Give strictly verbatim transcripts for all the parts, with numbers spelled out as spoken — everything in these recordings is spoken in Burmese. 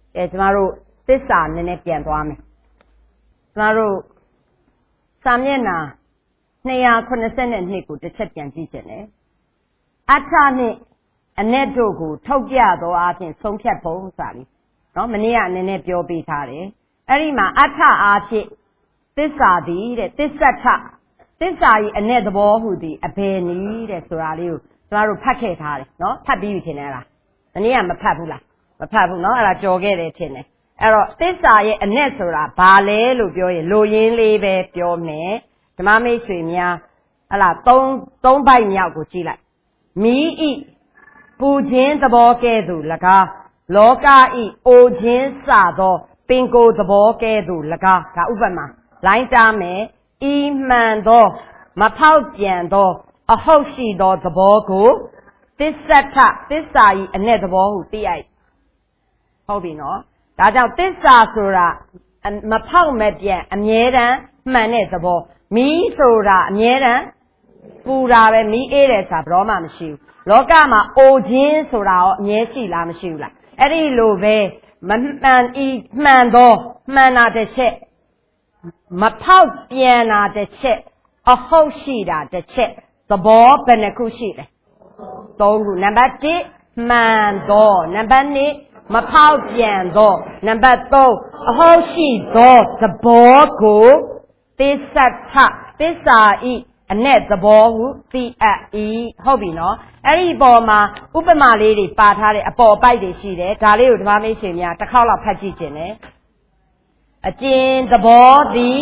ကဲကျမတို့သစ္စာနည်းနည်းပြန်သွားမယ်ကျမတို့စာမျက်နှာနှစ်ရာခုနှစ်ဆယ်နှစ်ကိုတစ်ချက်ပြန်ကြည့်ချင်တယ်အဋ္ဌနှင့်အ내တို့ကိုထုတ်ပြသောအပြင်ဆုံးဖြတ်ပုံစာလေးနော်မနေ့ကနည်းနည်းပြောပေးထားတယ်အဲ့ဒီမှာအဋ္ဌအားဖြင့်သစ္စာသည်တဲ့သစ္ဆထသစ္စာ၏အ내သဘောဟုသည်အဘယ်နည်းတဲ့ဆိုတာလေးကိုကျမတို့ဖတ်ခဲ့ထားတယ်နော်ဖတ်ပြီးပြီထင်တယ်လားမနေ့ကမဖတ်ဘူးလားမဖတ်ဘူးနော်အဲ့ဒါကြော်ခဲ့တယ်ထင်တယ်အဲ့တော့သစ္စာရဲ့အ내ဆိုတာဘာလဲလို့ပြောရင်လိုရင်းလေးပဲပြောမယ်ဓမ္မမိတ်ဆွေများဟလာသုံးသုံးပိုက်မြောက်ကိုကြည့်လိုက်မိဤပူခြင်းသဘောကဲ့သို့၎င်းလောကဤအိုခြင်းစသောပင်ကိုယ်သဘောကဲ့သို့၎င်းဒါဥပမာလိုင်းတားမယ်ဤမှန်သောမဖောက်ပြန်သောအဟုတ်ရှိသောသဘောကိုသစ္ဆထသစ္စာဤအ내သဘောဟုသိရဟုတ်ပြီနော်ဒါကြောင့်သစ္စာဆိုတာမဖောက်မပြန်အမြဲတမ်းမှန်တဲ့သဘောမီးဆိုတာအမြဲတမ်းပူတာပဲမီးအေးတယ်ဆိုတာဘယ်တော့မှမရှိဘူးလောကမှာအိုခြင်းဆိုတာရောအမြဲရှိလားမရှိဘူးလားအဲ့ဒီလိုပဲမမှန်ဤမှန်သောမှန်တာတစ်ချက်မဖောက်ပြန်တာတစ်ချက်အဟုတ်ရှိတာတစ်ချက်သဘောဘယ်နှခုရှိလဲသုံးခုနံပါတ်တစ်မှန်သောနံပါတ်နှစ်မဖောက်ပြန်သောနံပါတ်သုံးအဟုတ်ရှိသောသဘောကိုသစ္စာထသစ္စာဤအ내သဘောဟုသိအပ်၏ဟုတ်ပြီနော်အဲ့ဒီပေါ်မှာဥပမာလေးတွေပါထားတဲ့အပေါ်ပိုက်တွေရှိတယ်ဒါလေးကိုဓမ္မမိတ်ဆွေများတစ်ခေါက်လောက်ဖတ်ကြည့်ခြင်းနဲ့အကျဉ်သဘောသည်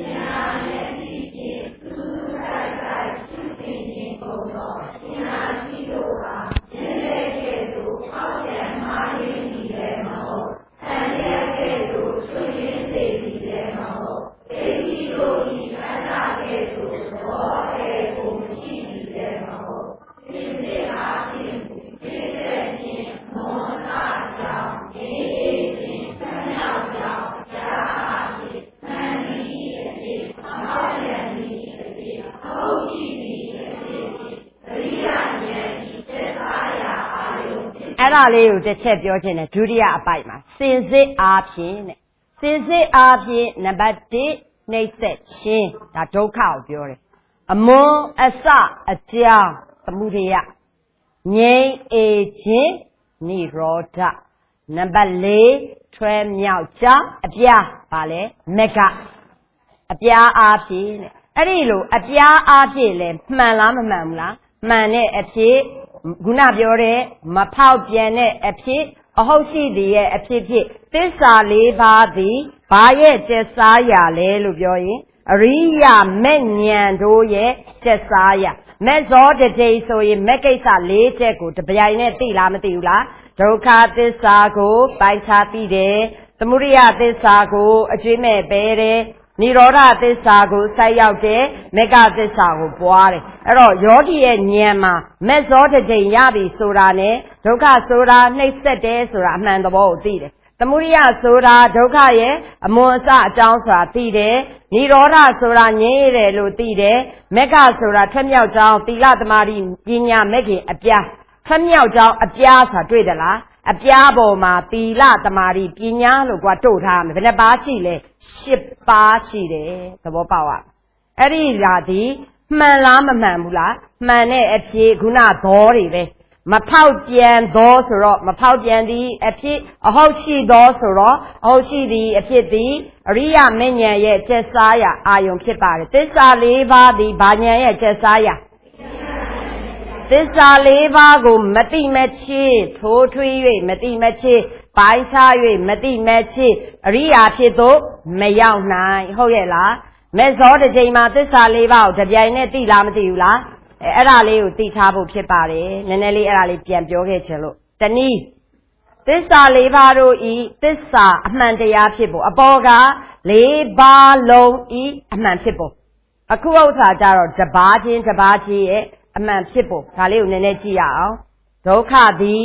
အဲ့ဒါလေးကိုတစ်ချက်ပြောချင်တယ်ဒုတိယအပိုက်မှာစင်စစ်အားဖြင့်တဲ့စင်စစ်အားဖြင့်နံပါတ်တစ်နှိမ့်ဆက်ခြင်းဒါဒုက္ခကိုပြောတယ်အမွန်အစအကြောင်းသမုဒယငြိမ်းအေခြင်းនិရောဓနံပါတ်လေးထွဲမြောက်ကြောင်းအပြားပါလဲမက္ကအပြားအားဖြင့်တဲ့အဲ့ဒီလိုအပြားအားဖြင့်လဲမှန်လားမမှန်ဘူးလားမှန်တဲ့အဖြစ်ခုနပြောတဲ့မဖောက်ပြန်တဲ့အဖြစ်အဟုတ်ရှိသည်ရဲ့အဖြစ်ဖြစ်သစ္စာလေးပါးသည်ဘာရဲ့ကျက်စားရလဲလို့ပြောရင်အရိယာမဲ့ဉာဏ်တို့ရဲ့ကျက်စားရမဲ့ဇောတတိဆိုရင်မဲ့ကိစ္စလေးချက်ကိုတပြိုင်နဲ့သိလားမသိဘူးလားဒုက္ခသစ္စာကိုပိုင်ခြားသိတယ်သမုဒယသစ္စာကိုအကျွေးမဲ့ပဲတယ်និရောဓသစ္စာကိုစိုက်ရောက်တယ်မေဃသစ္စာကိုပွားတယ်အဲ့တော့ယောဂီရဲ့ဉာဏ်မှာမက်ဇောတတိရပြီဆိုတာနဲ့ဒုက္ခဆိုတာနှိပ်စက်တယ်ဆိုတာအမှန်သဘောကိုသိတယ်သမုဒယဆိုတာဒုက္ခရဲ့အမွန်အစအကြောင်းဆိုတာသိတယ်និရောဓဆိုတာငြိမ်းရတယ်လို့သိတယ်မေဃဆိုတာထွက်မြောက်ကြောင်းသီလသမာဓိပညာမဲ့ခင်အပြားထွက်မြောက်ကြောင်းအပြားဆိုတာတွေ့သလားအပြားပေါ်မှာသီလသမာဓိပညာလို့ကွာတို့ထားမယ်ဘယ်နှပါးရှိလဲရှစ်ပါးရှိတယ်သဘောပေါက်ရအဲ့ဒီလာသည်မှန်လားမမှန်ဘူးလားမှန်တဲ့အဖြစ်ခုနဘောတွေပဲမဖောက်ပြန်သောဆိုတော့မဖောက်ပြန်သည်အဖြစ်အဟုတ်ရှိသောဆိုတော့အဟုတ်ရှိသည်အဖြစ်သည်အရိယာမဉ္ဇဉ်ရဲ့ကျက်စားရာအာယုံဖြစ်ပါတယ်သစ္စာလေးပါးသည်ဘာဉာဏ်ရဲ့ကျက်စားရာသစ္စာလေးပါးကိုမတိမချေထိုးထွေး၍မတိမချေပိုင်းခြား၍မတိမချေအရိယာဖြစ်သို့မရောက်နိုင်ဟုတ်ရဲ့လားမဲ့ဇောတစ်ချိန်မှာသစ္စာလေးပါးကိုတပြိုင်နဲ့သိလားမသိဘူးလားအဲအဲ့ဒါလေးကိုသိထားဖို့ဖြစ်ပါတယ်နည်းနည်းလေးအဲ့ဒါလေးပြန်ပြောခဲ့ချင်လို့တနည်းသစ္စာလေးပါးတို့ဤသစ္စာအမှန်တရားဖြစ်ဖို့အပေါ်ကလေးပါးလုံးဤအမှန်ဖြစ်ဖို့အခုဥစ္စာကြတော့တပါးချင်းတပါးချင်းရဲ့အမှန်ဖြစ်ဖို့ဒါလေးကိုနည်းနည်းကြည့်ရအောင်ဒုက္ခသည်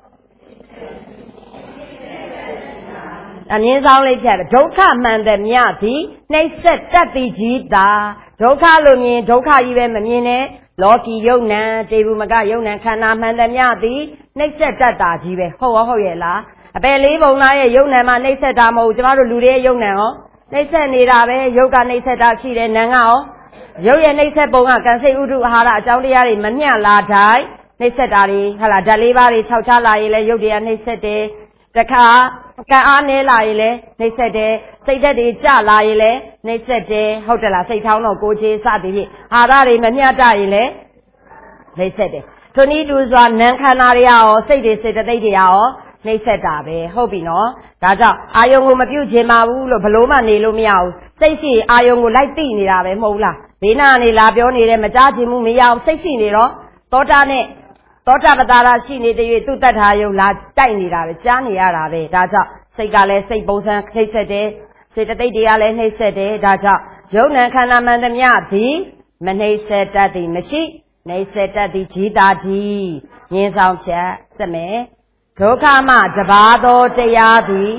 အမြင်ဆောင်လေးဖြတ်ဒုက္ခမှန်သည်မြသည်နှိပ်စက်တတ်သည်ကြီးသာဒုက္ခလို့မြင်ဒုက္ခကြီးပဲမမြင်နဲ့လောကီယုံနံတေဘူးမကယုံနံခန္ဓာမှန်သည်မြသည်နှိပ်စက်တတ်တာကြီးပဲဟုတ်ရောဟုတ်ရဲ့လားအပယ်လေးပုံသားရဲ့ယုံနံမှာနှိမ့်ဆက်တာမဟုတ်ကျမတို့လူတွေရဲ့ယုံနံရောနှိမ့်ဆက်နေတာပဲယုတ်ကနှိမ့်ဆက်တာရှိတယ်နံကရောယုတ်ရဲ့နှိမ့်ဆက်ပုံကကံစိတ်ဥဒုအာဟာရအကြောင်းတရားတွေမမျှလာတိုင်းနှိမ့်ဆက်တာတွေဟာလားဓာတ်လေးပါးတွေခြောက်ချလာရင်လည်းယုတ်တရားနှိမ့်ဆက်တယ်တခါကံအားနည်းလာရင်လည်းနှိမ့်ဆက်တယ်စိတ်ဓာတ်တွေကျလာရင်လည်းနှိမ့်ဆက်တယ်ဟုတ်တယ်လားစိတ်ထောင်းတော့ကိုယ်ချေစသည်ဖြင့်အာဟာရတွေမမျှတရင်လည်းနှိမ့်ဆက်တယ်ထိုနည်းတူစွာနံခန္ဓာတွေရောစိတ်တွေစေတသိက်တွေရောနှိမ့်ဆက်တာပဲဟုတ်ပြီနော်ဒါကြောင့်အာယုံကိုမပြုတ်ချင်ပါဘူးလို့ဘလို့မှနေလို့မရဘူးစိတ်ရှိအာယုံကိုလိုက်သိနေတာပဲမဟုတ်လားဘေးနာနေလာပြောနေတယ်မကြားချင်ဘူးမရအောင်စိတ်ရှိနေတော့သောတာနဲ့သောတာပတ္တာရှိနေတဲ့၍သူတတ်ထာယုံလာတိုက်နေတာပဲကြားနေရတာပဲဒါကြောင့်စိတ်ကလည်းစိတ်ပုံစံနှိမ့်ဆက်တယ်စေတသိက်တွေကလည်းနှိမ့်ဆက်တယ်ဒါကြောင့်ယုံနံခန္ဓာမှန်သမျှသည်မနှိမ့်ဆက်တတ်သည်မရှိနှိမ့်ဆက်တတ်သည်ကြီးတာကြီးငင်းဆောင်ချက်စမယ်ဒုက္ခမှတပါးသောတရားသည်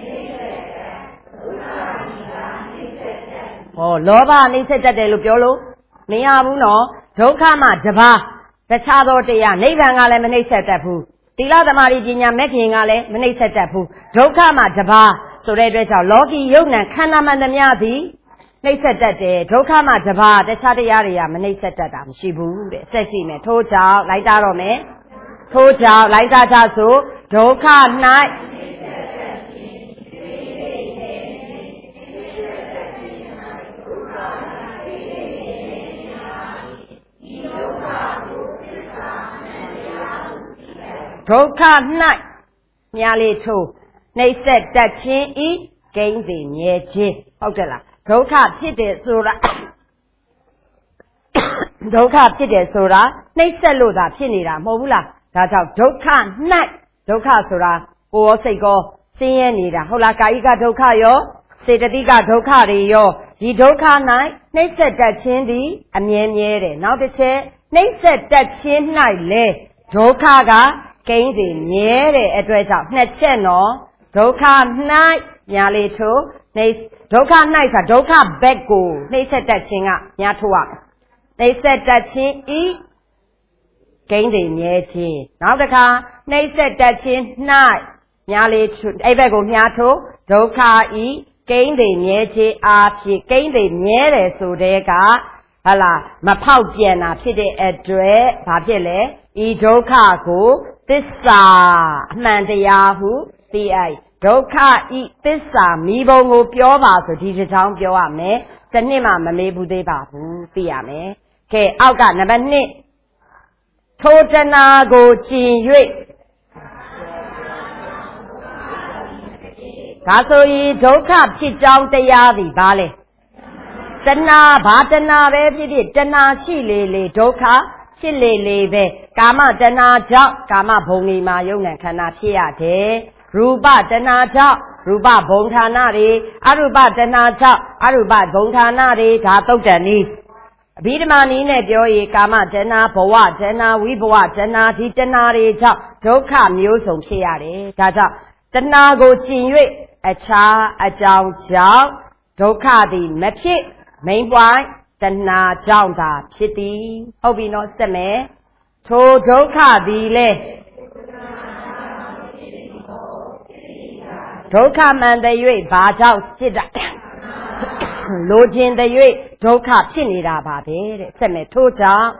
ဟောလောဘနှိမ့်ဆက်တတ်တယ်လို့ပြောလို့မရဘူးနော်ဒုက္ခမှတပါးတခြားသောတရားနိဗ္ဗာန်ကလည်းမနှိမ့်ဆက်တတ်ဘူးသီလသမာဓိပညာမဲ့ခင်ကလည်းမနှိမ့်ဆက်တတ်ဘူးဒုက္ခမှတပါးဆိုတဲ့အတွက်ကြောင့်လောကီယုံနံခန္ဓာမှန်သမျှသည်နှိမ့်ဆက်တတ်တယ်ဒုက္ခမှတပါးတခြားတရားတွေကမနှိမ့်ဆက်တတ်တာမရှိဘူးတဲ့ဆက်ရှိမယ်ထို့ကြောင့်လိုက်တာတော့မယ်ထို့ကြောင့်လိုက်တာကြဆိုဒုက္ခ၌ဒုက္ခ၌မြားလေးထိုးနှိမ့်ဆက်တတ်ခြင်းဤကိန်းစီမြဲခြင်းဟုတ်တယ်လားဒုက္ခဖြစ်တယ်ဆိုတာဒုက္ခဖြစ်တယ်ဆိုတာနှိမ့်ဆက်လို့သာဖြစ်နေတာမဟုတ်ဘူးလားဒါကြောင့်ဒုက္ခ၌ဒုက္ခဆိုတာကိုယ်ရောစိတ်ရောဆင်းရဲနေတာဟုတ်လားကာယကဒုက္ခရောစေတသိကဒုက္ခတွေရောဒီဒုက္ခ၌နှိမ့်ဆက်တတ်ခြင်းသည်အမြဲမြဲတယ်နောက်တစ်ချက်နှိမ့်ဆက်တတ်ခြင်း၌လေဒုက္ခကကိန်းစီမြဲတဲ့အတွက်ကြောင့်နှစ်ချက်နော်ဒုက္ခ၌ညာလေးထိုးနှိမ့်ဒုက္ခ၌ဆိုဒုက္ခဘက်ကိုနှိမ့်ဆက်တတ်ခြင်းကညာထိုးရနှိမ့်ဆက်တတ်ခြင်းဤကိန်းစီမြဲခြင်းနောက်တစ်ခါနှိမ့်ဆက်တတ်ခြင်း၌ညာလေးအဲ့ဘက်ကိုညာထိုးဒုက္ခဤကိန်းစီမြဲခြင်းအားဖြင့်ကိန်းစီမြဲတယ်ဆိုတဲ့ကဟလာမဖောက်ပြန်တာဖြစ်တဲ့အတွက်ဘာဖြစ်လဲဤဒုက္ခကိုသစ္စာအမှန်တရားဟုသိအိုက်ဒုက္ခဤသစ္စာမိဘုံကိုပြောပါဆိုဒီတစ်ချောင်းပြောရမယ်။တစ်နှစ်မှမမေးဘူးသေးပါဘူးသိရမယ်။ကဲအောက်ကနံပါတ်နှစ်ထိုတဏှာကိုကျင်၍ဒါဆိုရင်ဒုက္ခဖြစ်ကြောင်းတရားသည်ဘာလဲတဏှာဘာတဏှာပဲဖြစ်ဖြစ်တဏှာရှိလေလေဒုက္ခဖြစ်လေလေပဲကာမတဏှာကြောင့်ကာမဘုံတွေမှာယုံနဲ့ခန္ဓာဖြစ်ရတယ်ရူပတဏှာကြောင့်ရူပဘုံဌာနတွေအရူပတဏှာကြောင့်အရူပဘုံဌာနတွေဒါသုတ်တန်နည်းအဘိဓမ္မာနည်းနဲ့ပြောရင်ကာမတဏှာဘဝတဏှာဝိဘဝတဏှာဒီတဏှာတွေကြောင့်ဒုက္ခမျိုးစုံဖြစ်ရတယ်ဒါကြောင့်တဏှာကိုကျင်၍အခြားအကြောင်းကြောင့်ဒုက္ခသည်မဖြစ် main point တဏှာကြောင့်သာဖြစ်သည်ဟုတ်ပြီနော်စက်မယ်ထိုဒုက္ခသည်လေဒုက္ခမှန်တဲ့၍ဘာကြောင့်ဖြစ်တာလိုချင်တဲ့၍ဒုက္ခဖြစ်နေတာပါပဲတဲ့စက်မယ်ထို့ကြောင့်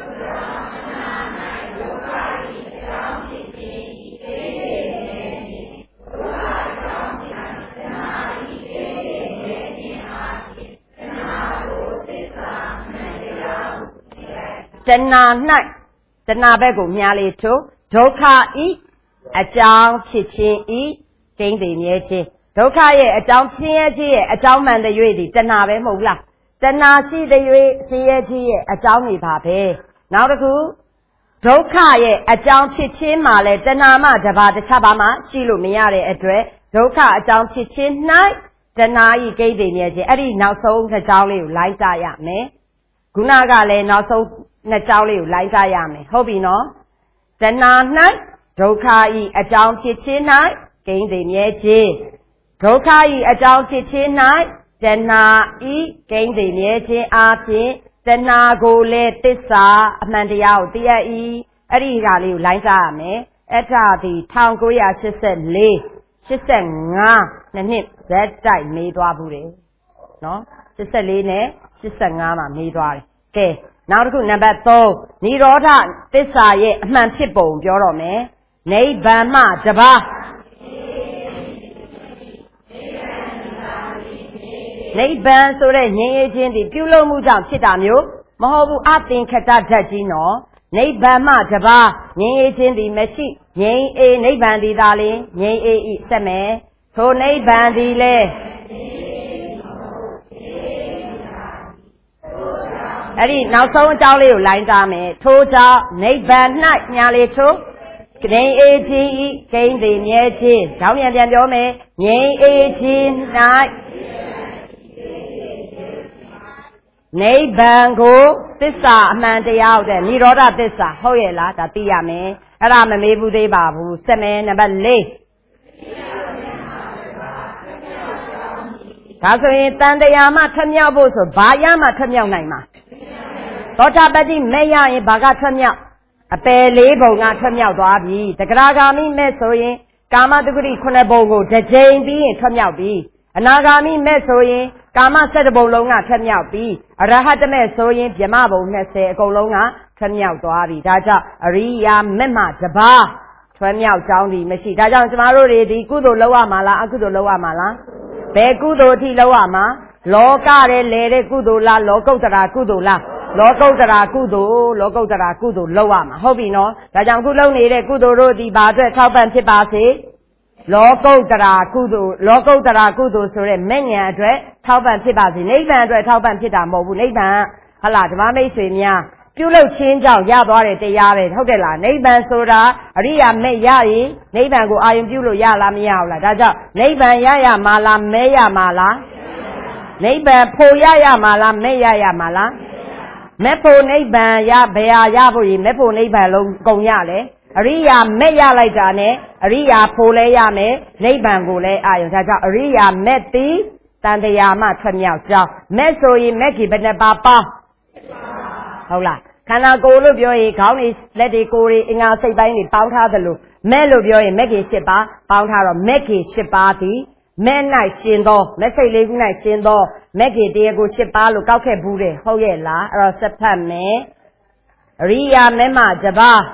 တဏှာ၌တဏှာဘက်ကိုမြားလေးထိုးဒုက္ခဤအကြောင်းဖြစ်ခြင်းဤကိန်းသိမြဲခြင်းဒုက္ခရဲ့အကြောင်းဖြစ်ရခြင်းရဲ့အကြောင်းမှန်တဲ့၍ဒီတဏှာပဲမဟုတ်လားတဏှာရှိတဲ့၍ဖြစ်ရခြင်းရဲ့အကြောင်းတွေပါပဲနောက်တစ်ခုဒုက္ခရဲ့အကြောင်းဖြစ်ခြင်းမှာလဲတဏှာမှတပါးတခြားပါမှရှိလို့မရတဲ့အတွက်ဒုက္ခအကြောင်းဖြစ်ခြင်း၌တဏှာဤကိန်းသိမြဲခြင်းအဲ့ဒီနောက်ဆုံးတစ်ကြောင်းလေးကိုလိုက်ကြရမယ်ခုနကလည်းနောက်ဆုံးနှစ်ကြောင်းလေးကိုလိုက်ကြရမယ်ဟုတ်ပြီနော်တဏှာ၌ဒုက္ခဤအကြောင်းဖြစ်ခြင်း၌ကိန်းသိမြဲခြင်းဒုက္ခဤအကြောင်းဖြစ်ခြင်း၌တဏှာဤကိန်းသိမြဲခြင်းအားဖြင့်တဏှာကိုလည်းသစ္စာအမှန်တရားကိုသိရ၏အဲ့ဒီဟာလေးကိုလိုက်ကြရမယ်အဲ့ဒါဒီnineteen eighty-four eighty-fiveနှစ်နှစ်ဇက်တိုက်မေးသွားဘူးတယ်နော်eighty-fourနဲ့eighty-fiveမှာမေးသွားတယ်ကဲနောက်တစ်ခုနံပါတ်threeនិရောဓသစ္စာရဲ့အမှန်ဖြစ်ပုံပြောတော့မယ်နိဗ္ဗာန်မှတပါးနိဗ္ဗာန်ဆိုတဲ့ငြိမ်းအေးခြင်းဒီပြုလုပ်မှုကြောင့်ဖြစ်တာမျိုးမဟုတ်ဘူးအသင်္ခတဓာတ်ကြီးနော်နိဗ္ဗာန်မှတပါးငြိမ်းအေးခြင်းဒီမရှိငြိမ်းအေးနိဗ္ဗာန်ဒီသာလင်ငြိမ်းအေးဤဆက်မယ်ထိုနိဗ္ဗာန်ဒီလေအဲ့ဒီနောက်ဆုံးအကြောင်းလေးကိုလိုင်းသားမယ်ထိုကြောင့်နိဗ္ဗာန်၌ညာလေထိုငြိမ်းအေးခြင်းဤဂိမ်းသည်မြဲခြင်းကြောင်းပြန်ပြန်ပြောမယ်ငြိမ်းအေးခြင်း၌နိဗ္ဗာန်ကိုသစ္စာအမှန်တရားဟုတ်တဲ့និရောဓသစ္စာဟုတ်ရဲ့လားဒါသိရမယ်အဲ့ဒါမမေးဘူးသေးပါဘူးဆက်မယ်နံပါတ်fourဒါဆိုရင်တန်တရားမှထမြောက်ဖို့ဆိုဘာရမှထမြောက်နိုင်မှာသောတာပတ္တိမဲ့ရရင်ဘာကထမြောက်အပယ်လေးပုံကထမြောက်သွားပြီတဂရဂါမိမဲ့ဆိုရင်ကာမတုဂတိခုနှစ်ပုံကိုတစ်ကြိမ်ပြီးရင်ထမြောက်ပြီအနာဂါမိမဲ့ဆိုရင်ကာမဆယ်တပုံလုံးကထမြောက်ပြီအရဟတမဲ့ဆိုရင်ဗြဟ္မဘုံtwentyအကုန်လုံးကထမြောက်သွားပြီဒါကြောင့်အရိယာမဲ့မှတပါးထွဲမြောက်ကြောင်းဒီမရှိဒါကြောင့်ကျမတို့တွေဒီကုသိုလ်လုပ်ရမှာလားအကုသိုလ်လုပ်ရမှာလားဘယ်ကုသိုလ်အထိလုပ်ရမှာလောကရဲ့လေတဲ့ကုသိုလ်လားလောကုတ္တရာကုသိုလ်လားလောကုတ္တရာကုသိုလ်လောကုတ္တရာကုသိုလ်လုပ်ရမှာဟုတ်ပြီနော်ဒါကြောင့်ခုလုပ်နေတဲ့ကုသိုလ်တို့ဒီဘာအတွက်ထောက်ပံ့ဖြစ်ပါစေလောကုတ္တရာကုသိုလ်လောကုတ္တရာကုသိုလ်ဆိုတဲ့မဲ့ညာအတွက်ထောက်ပံ့ဖြစ်ပါစေနိဗ္ဗာန်အတွက်ထောက်ပံ့ဖြစ်တာမဟုတ်ဘူးနိဗ္ဗာန်ဟလာဓမ္မမိတ်ဆွေများပြုလုပ်ခြင်းကြောင့်ရသွားတဲ့တရားပဲဟုတ်တယ်လားနိဗ္ဗာန်ဆိုတာအရိယာမဲ့ရရင်နိဗ္ဗာန်ကိုအာရုံပြုလို့ရလားမရဘူးလားဒါကြောင့်နိဗ္ဗာန်ရရမှာလားမဲရမှာလားနိဗ္ဗာန်ဖို့ရရမှာလားမဲ့ရရမှာလားမဲ့ဖို့နိဗ္ဗာန်ရဘယ်ဟာရဖို့ရင်မဲ့ဖို့နိဗ္ဗာန်လုံးကုန်ရလေအရိယာမဲ့ရလိုက်တာနဲ့အရိယာဖို့လဲရမယ်နိဗ္ဗာန်ကိုလည်းအာရုံဒါကြောင့်အရိယာမဲ့သည်တန်တရားမှထွက်မြောက်ကြောင်းမဲ့ဆိုရင်မဲ့ကြီးဘယ်နှပါပါဟုတ်လားခန္ဓာကိုယ်လို့ပြောရင်ခေါင်းတွေလက်တွေကိုယ်တွေအင်္ဂါစိတ်ပိုင်းတွေပေါင်းထားသလိုမဲ့လို့ပြောရင်မဲ့ကြီး၈ပါးပေါင်းထားတော့မဲ့ကြီး၈ပါးသည်မဲ့၌ရှင်သောမဲ့စိတ်လေးခု၌ရှင်သောမဲ့ကြီးတရားကို၈ပါးလို့ကောက်ခဲ့ဘူးတယ်ဟုတ်ရဲ့လားအဲ့တော့စက်ဖတ်မယ်အရိယာမဲ့မှတပါး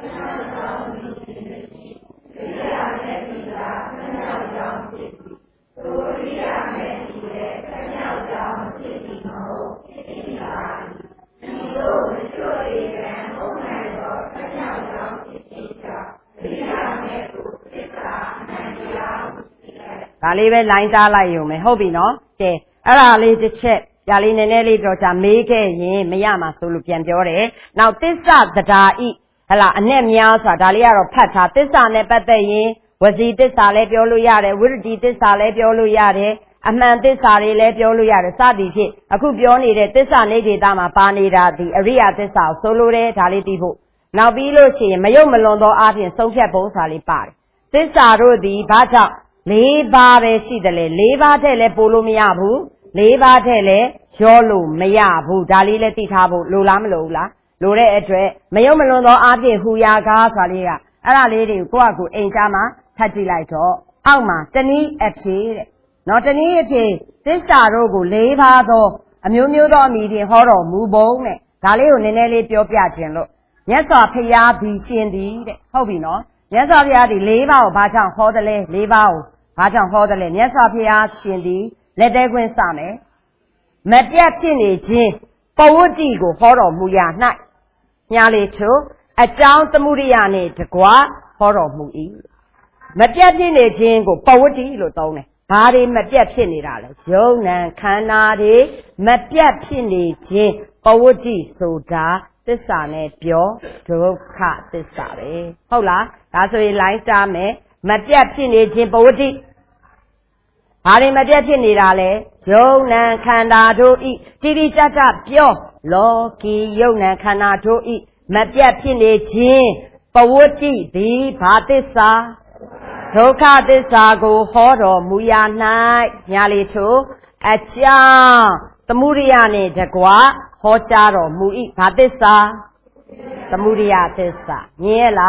ဒါလေးပဲလိုင်းသားလိုက်ရုံပဲဟုတ်ပြီနော်ကဲအဲ့ဒါလေးတစ်ချက်ဒါလေးနည်းနည်းလေးတော့ကြာမေးခဲ့ရင်မရမှာဆိုလို့ပြန်ပြောတယ်နောက်သစ္စာတဒါဤဟလာအနဲ့များဆိုတာဒါလေးကတော့ဖတ်ထားသစ္စာနဲ့ပတ်သက်ရင်ဝစီသစ္စာလည်းပြောလို့ရတယ်ဝိရတိသစ္စာလည်းပြောလို့ရတယ်အမှန်သစ္စာတွေလည်းပြောလို့ရတယ်စသည်ဖြင့်အခုပြောနေတဲ့သစ္စာနေဒေတာမှာပါနေတာဒီအရိယသစ္စာကိုဆိုလိုတယ်ဒါလေးသိဖို့နောက်ပြီးလို့ရှိရင်မယုတ်မလွန်သောအားဖြင့်ဆုံးဖြတ်ပုံဆိုတာလေးပါတယ်သစ္စာတို့သည်ဘာကြောင့်လေးပါးပဲရှိတယ်လေလေးပါးထဲလည်းပို့လို့မရဘူးလေးပါးထဲလည်းရောလို့မရဘူးဒါလေးလည်းသိထားဖို့လိုလားမလိုဘူးလားလိုတဲ့အတွက်မယုတ်မလွန်သောအားဖြင့်ဟူရာကားဆိုတာလေးကအဲ့ဒါလေးတွေကိုကိုယ့်အကူအိမ်သားမှာဖတ်ကြည့်လိုက်တော့အောက်မှာတနည်းအဖြစ်တဲ့နော်တနည်းအဖြစ်သစ္စာတို့ကိုလေးပါးသောအမျိုးမျိုးသောအမည်ဖြင့်ဟောတော်မူပုံတဲ့ဒါလေးကိုနည်းနည်းလေးပြောပြခြင်းလို့မြတ်စွာဘုရားသည်ရှင်သည်တဲ့ဟုတ်ပြီနော်မြတ်စွာဘုရားသည်လေးပါးကိုဘာကြောင့်ဟောတယ်လဲလေးပါးကိုဘာကြောင့်ဟောတယ်လဲမြတ်စွာဘုရားရှင်သည်လက်သေးခွင့်စမယ်မပြတ်ဖြစ်နေခြင်းပဝတ္တိကိုဟောတော်မူရာ၌ညာလေထို့အကြောင်းသမုဒိယနှင့်တကွဟောတော်မူ၏မပြတ်ဖြစ်နေခြင်းကိုပဝတ္တိလို့သုံးတယ်ဘာတွေမပြတ်ဖြစ်နေတာလဲယုံနံခန္ဓာတွေမပြတ်ဖြစ်နေခြင်းပဝတ္တိဆိုတာသစ္စာနဲ့ပြောဒုက္ခသစ္စာပဲဟုတ်လားဒါဆိုရင်လိုင်းတားမယ်မပြတ်ဖြစ်နေခြင်းပဝတ္တိဘာတွေမပြတ်ဖြစ်နေတာလဲယုံနံခန္ဓာတို့ဤတိတိကျကျပြောလောကီယုံနံခန္ဓာတို့ဤမပြတ်ဖြစ်နေခြင်းပဝတ္တိသည်ဘာသစ္စာဒုက္ခသစ္စာကိုဟောတော်မူရာ၌ညာလေချို့အကြောင်းသမုဒိယနှင့်တကွဟောကြားတော်မူ၏ဘာသစ္စာသမုဒိယသစ္စာမြင်ရလားဒ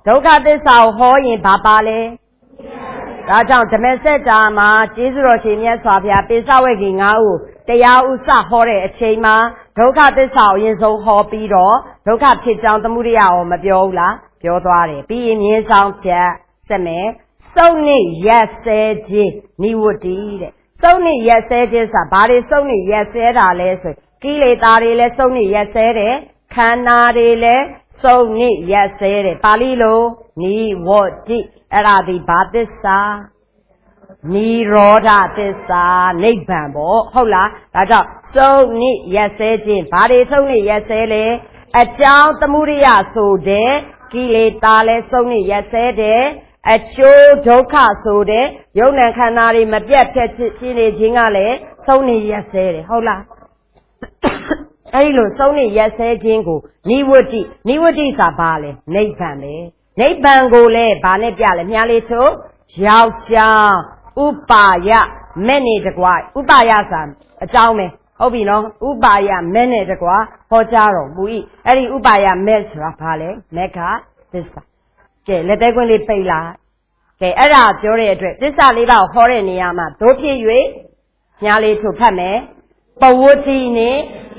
ဒုက္ခသစ္စာကိုဟောရင်ဘာပါလဲဒါကြောင့်ဓမ္မစကြာမှာကျေးဇူးတော်ရှင်မြတ်စွာဘုရားပိဿဝဂ္ဂီ၅ဦးတရားဥစဟောတဲ့အချိန်မှာဒုက္ခသစ္စာကိုအရင်ဆုံးဟောပြီးတော့ဒုက္ခဖြစ်ကြောင်းသမုဒိယကိုမပြောဘူးလားပြောသွားတယ်ပြီးရင်မြင်းဆောင်ဖြတ်ဆက်မယ်စုံနိရက်ဆဲခြင်းနိဝတ္တိတဲ့စုံနိရက်ဆဲခြင်းဆိုတာဘာတွေစုံနိရက်ဆဲတာလဲဆိုကိလေသာတွေလည်းစုံနိရက်ဆဲတယ်ခန္ဓာတွေလည်းစုံနိရက်ဆဲတယ်ပါဠိလိုနိဝတ္တိအဲ့ဒါဒီဘာသစ္စာနိရောဓသစ္စာနိဗ္ဗာန်ပေါ့ဟုတ်လားဒါကြောင့်စုံနိရက်ဆဲခြင်းဘာတွေစုံနိရက်ဆဲလဲအကြောင်းသမုဒိယဆိုတဲ့ကိလေသာလည်းစုံနိရက်ဆဲတယ်အကျိုးဒုက္ခဆိုတဲ့ယုံ nant ခန္ဓာတွေမပြတ်ဖြစ်ဖြစ်နေခြင်းကလည်းစုံနိရက်ဆဲတယ်ဟုတ်လားအဲဒီလိုစုံနိရက်ဆဲခြင်းကိုနိဝတ္တိနိဝတ္တိဆိုတာဘာလဲနိဗ္ဗာန်ပဲနိဗ္ဗာန်ကိုလည်းဘာနဲ့ပြလဲမြားလေးချို့ယောက်ျားဥပါယမဲ့နေတကွာဥပါယဆိုတာအကြောင်းပဲဟုတ်ပြီနော်ဥပါယမဲ့နေတကွာဟောကြားတော်မူ၏အဲ့ဒီဥပါယမဲ့ဆိုတာဘာလဲမေဃသစ္စာကဲလက်သေးကွင်းလေးပိတ်လာကဲအဲ့ဒါပြောတဲ့အတွက်သစ္စာလေးပါးကိုဟောတဲ့နေရာမှာတို့ဖြစ်၍ညာလေးထုတ်ဖတ်မယ်ပဝတ္တိနဲ့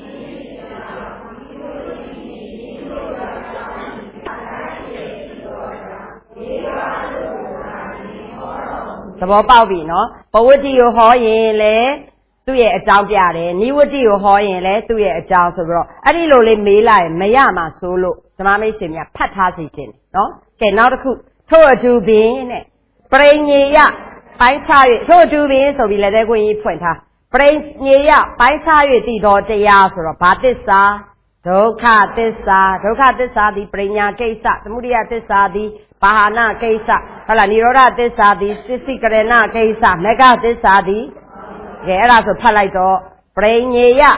သဘောပေါက်ပြီနော်ပဝတ္တိကိုဟောရင်လေသူ့ရဲ့အကြောင်းပြတယ်နိဝတ္တိကိုဟောရင်လေသူ့ရဲ့အကြောင်းဆိုပြီးတော့အဲ့ဒီလိုလေးမေးလိုက်မရမှာဆိုလို့ဓမ္မမိတ်ဆွေများဖတ်ထားစီခြင်းနော်ကဲနောက်တစ်ခုထို့အတူပင်တဲ့ပရိညေယပိုင်းခြား၍ထို့အတူပင်ဆိုပြီးလည်းတဲ့ကိုကြီးဖွင့်ထားပရိညေယပိုင်းခြား၍တည်တော်တရားဆိုတော့ဘာသစ္စာဒုက္ခသစ္စာဒုက္ခသစ္စာသည်ပရိညာကိစ္စသမုဒိယသစ္စာသည်ဘာဟာနာကိစ္စဟုတ်လားនិရောဓသစ္စာသည်သစ္စိကရဏကိစ္စမေဃသစ္စာသည်ကဲအဲ့ဒါဆိုဖတ်လိုက်တော့ပရိညေယ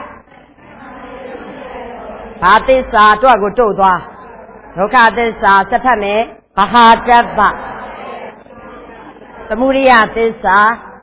ဘာသစ္စာတော့ကိုတို့သွားဒုက္ခသစ္စာဆက်ဖတ်မယ်ဘာဟာတပ္ပသမုဒိယသစ္စာ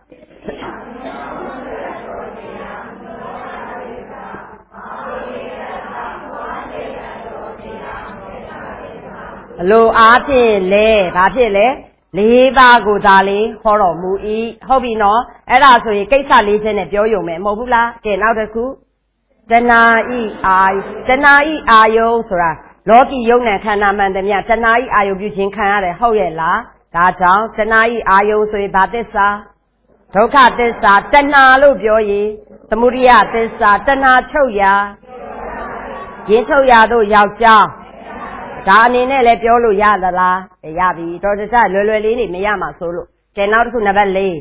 အလိုအားဖြင့်လဲဘာဖြစ်လဲလေးပါးကိုသာလေးဟောတော်မူ၏ဟုတ်ပြီနော်အဲ့ဒါဆိုရင်ကိစ္စလေးချက်နဲ့ပြောရုံပဲမဟုတ်ဘူးလားကဲနောက်တစ်ခုတဏှာဤအာတဏှာဤအာယုံဆိုတာလောကီယုံ nant ခန္ဓာမှန်သမျှတဏှာဤအာယုံပြုခြင်းခံရတယ်ဟုတ်ရဲ့လားဒါကြောင့်တဏှာဤအာယုံဆိုရင်ဘာသစ္စာဒုက္ခသစ္စာတဏှာလို့ပြောရင်သမုဒိယသစ္စာတဏှာချုပ်ရာရင်းချုပ်ရာတို့ယောက်ျားဒါအနေနဲ့လည်းပြောလို့ရသလားရပြီတော်ကြလွယ်လွယ်လေးနေမရမှာဆိုလို့ကဲနောက်တစ်ခုနံပါတ်၄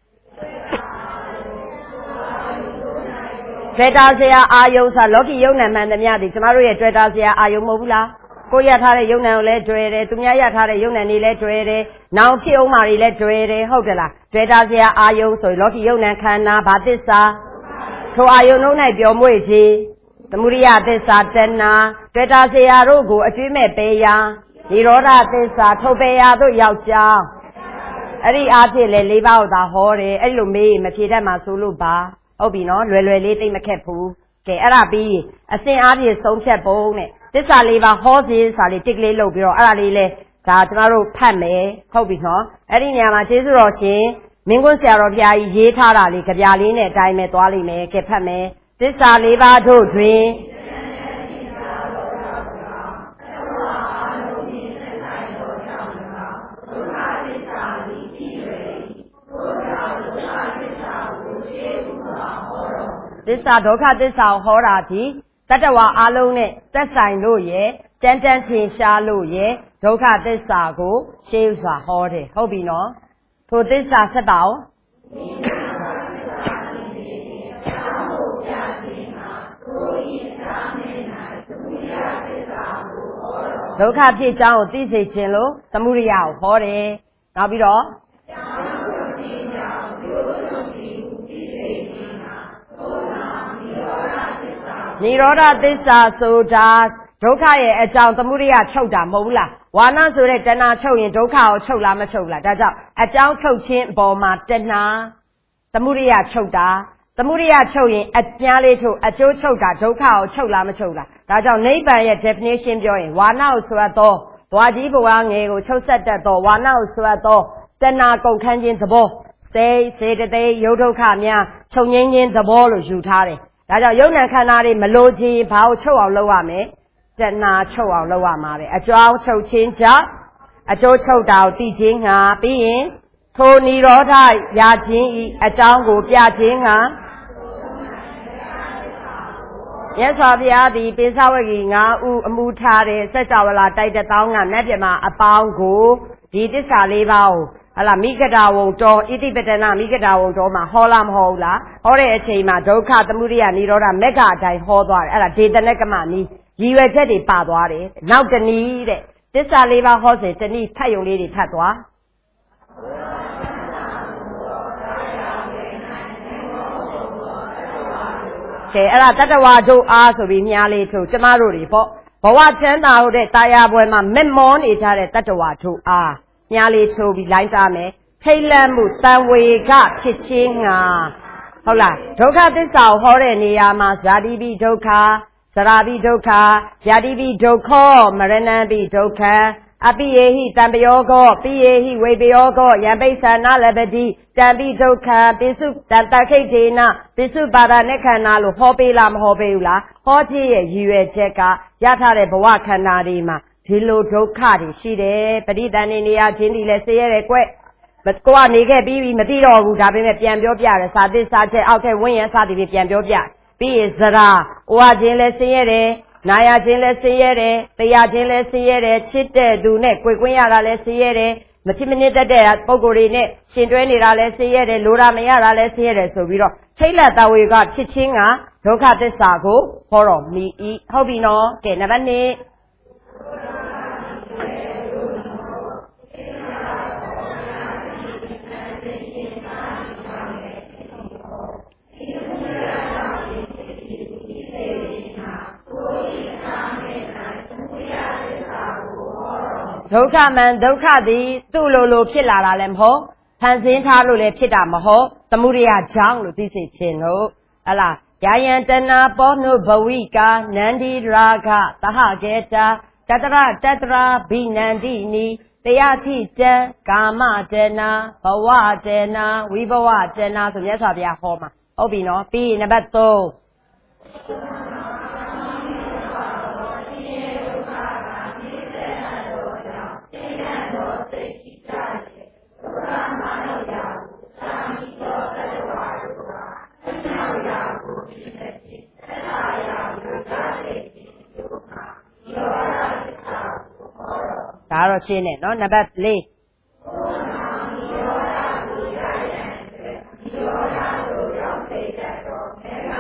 တွေ့တာစရာအာယုံဆိုလောကီယုံ nant မှန်သမျှဒီကျမတို့ရဲ့တွေ့တာစရာအာယုံမဟုတ်ဘူးလားကိုရထားတဲ့ယုံ nant ကိုလည်းတွေ့တယ်သူများရထားတဲ့ယုံ nant တွေလည်းတွေ့တယ်နောင်ဖြစ်အောင်မာတွေလည်းတွေ့တယ်ဟုတ်တယ်လားတွေ့တာစရာအာယုံဆိုလောကီယုံ nant ခန္ဓာဘာသစ္စာထိုအာယုံတို့၌ပျော်မွေ့ခြင်းသမုဒိယသစ္စာတဏှာတွေ့တာစရာတို့ကိုအကျွေးမဲ့ပေရာនិရောဓသစ္စာထုတ်ပေရာတို့ယောက်ျားအဲ့ဒီအားဖြင့်လေလေးပါးကိုသာဟောတယ်အဲ့လိုမေးမဖြေတတ်မှာဆိုလို့ပါဟုတ်ပြီနော်လွယ်လွယ်လေးတိတ်မခက်ဘူးကဲအဲ့ဒါပြီးအစဉ်အားဖြင့်ဆုံးဖြတ်ပုံနဲ့သစ္စာလေးပါးဟောစီဆိုတာလေးတစ်ကလေးလုပ်ပြီးတော့အဲ့ဒါလေးလဲဒါကျမတို့ဖတ်မယ်ဟုတ်ပြီနော်အဲ့ဒီနေရာမှာကျေးဇူးတော်ရှင်မင်းကွန်းဆရာတော်ဘုရားကြီးရေးထားတာလေးကြပြလေးနဲ့အတိုင်းပဲသွားလိမ့်မယ်ကဲဖတ်မယ်သစ္စာလေးပါးတို့တွင်သစ္စာဒုက္ခသစ္စာကိုဟောတာဒီတတ္တဝါအလုံးနဲ့သက်ဆိုင်လို့ရဲ့တန်တန်ထင်ရှားလို့ရဲ့ဒုက္ခသစ္စာကိုရှင်းစွာဟောတယ်ဟုတ်ပြီနော်ထိုသစ္စာဆက်ပါဦးဒုက္ခဖြစ်ကြောင်းကိုသိစေခြင်းလို့သမုဒိယကိုဟောတယ်နောက်ပြီးတော့និရောဓသစ္စာဆိုတာဒုက္ခရဲ့အကြောင်းသမုဒိယချုပ်တာမဟုတ်ဘူးလားဝါဏဆိုတဲ့တဏှာချုပ်ရင်ဒုက္ခကိုချုပ်လားမချုပ်လားဒါကြောင့်အကြောင်းချုပ်ခြင်းအပေါ်မှာတဏှာသမုဒိယချုပ်တာသမုဒိယချုပ်ရင်အပြားလေးထုတ်အကျိုးချုပ်တာဒုက္ခကိုချုပ်လားမချုပ်လားဒါကြောင့်နိဗ္ဗာန်ရဲ့ definition ပြောရင်ဝါဏကိုဆိုတော့ဘွာကြီးဘွာငယ်ကိုချုပ်ဆက်တတ်သောဝါနာကိုဆွတ်သောတဏှာကုန်ခန်းခြင်းသဘောစိတ်စေတသိက်ယုတ်ဒုက္ခများချုပ်ငြိမ်းခြင်းသဘောလို့ယူထားတယ်ဒါကြောင့်ယုတ်နံခန္ဓာတွေမလိုချင်ဘာကိုချုပ်အောင်လုပ်ရမလဲတဏှာချုပ်အောင်လုပ်ရမှာပဲအကြောင်းချုပ်ခြင်းကြောင့်အကျိုးချုပ်တာကိုသိခြင်းငါပြီးရင်ထိုនិရောဓရခြင်းဤအကြောင်းကိုပြခြင်းငါမြတ်စွာဘုရားသည်ပိဿဝဂီငါးဦးအမှုထားတဲ့စัจ java လာတိုက်တဲ့တောင်းကနတ်ပြမအပေါင်းကိုဒီတစ္ဆာလေးပါးကိုဟလာမိဂဒဝံတော်ဣတိပတနာမိဂဒဝံတော်မှာဟောလားမဟောဘူးလားဟောတဲ့အချိန်မှာဒုက္ခသမုဒယនិရောဓမက္ခအတိုင်းဟောသွားတယ်အဲ့ဒါဒေသနကမနီးရည်ရွယ်ချက်တွေပါသွားတယ်နောက်တနည်းတဲ့တစ္ဆာလေးပါးဟောစဉ်တနည်းဖတ်ယုံလေးတွေဖတ်သွားကဲအဲ့ဒါတတ္တဝါတို့အားဆိုပြီးမြားလေးထုတ်ကျမတို့တွေပေါ့ဘဝချမ်းသာဟုတ်တဲ့တာယာပွဲမှာမက်မောနေကြတဲ့တတ္တဝါတို့အားမြားလေးထုတ်ပြီးလိုက်စားမယ်ထိတ်လန့်မှုတန်ဝေကဖြစ်ခြင်းငါဟုတ်လားဒုက္ခသစ္စာကိုဟောတဲ့နေရာမှာဇာတိပိဒုက္ခသရပိဒုက္ခဗျာတိပိဒုက္ခမရဏံပိဒုက္ခအပိယေဟိတံပယောကောပိယေဟိဝေပယောကောယံပိသနာလပတိတံပိဒုက္ခပိစုတတခိတ်ဒေနပိစုပါဒနဲ့ခန္ဓာလို့ဟောပေးလားမဟောပေးဘူးလားဟောခြင်းရဲ့ရည်ရွယ်ချက်ကရထားတဲ့ဘဝခန္ဓာတွေမှာဒီလိုဒုက္ခတွေရှိတယ်ပရိသန်နေနေရခြင်းဒီလဲဆင်းရဲတယ်ကွကိုကနေခဲ့ပြီးပြီမသိတော့ဘူးဒါပေမဲ့ပြန်ပြောပြတယ်စာသစ်စာချက်အောက်ထက်ဝင်းရံစသည်ဖြင့်ပြန်ပြောပြပြီးရင်ဇရာအိုဝခြင်းလဲဆင်းရဲတယ်နာရခြင်းလဲဆင်းရဲတယ်တရားခြင်းလဲဆင်းရဲတယ်ချစ်တဲ့သူနဲ့ကြွေကွင်းရတာလဲဆင်းရဲတယ်မချစ်မနစ်တတ်တဲ့ပုံကိုယ်တွေနဲ့ရှင်တွဲနေတာလဲဆင်းရဲတယ်လိုတာမရတာလဲဆင်းရဲတယ်ဆိုပြီးတော့ထိတ်လန့်တဝေကဖြစ်ခြင်းကဒုက္ခသစ္စာကိုဟောတော်မူ၏ဟုတ်ပြီနော်ကဲနံပါတ်နှစ်ဒုက္ခမံဒုက္ခသည်သူ့လိုလိုဖြစ်လာတာလည်းမဟုတ်ဖန်ဆင်းထားလို့လည်းဖြစ်တာမဟုတ်သမုဒယကြောင့်လို့သိစေခြင်းလို့ဟလားယာယံတနာပောနုဘဝိကာနန္ဒီရာဂသဟကေတာတတရတတရာဘိနန္တိနီတရားတိတံကာမတေနာဘဝတေနာဝိဘဝတေနာဆိုမြတ်စွာဘုရားဟောမှာဟုတ်ပြီနော်ပြီးနံပါတ်သုံးဒါတော့ရှင်းတယ်နော်နံပါတ်လေးဒ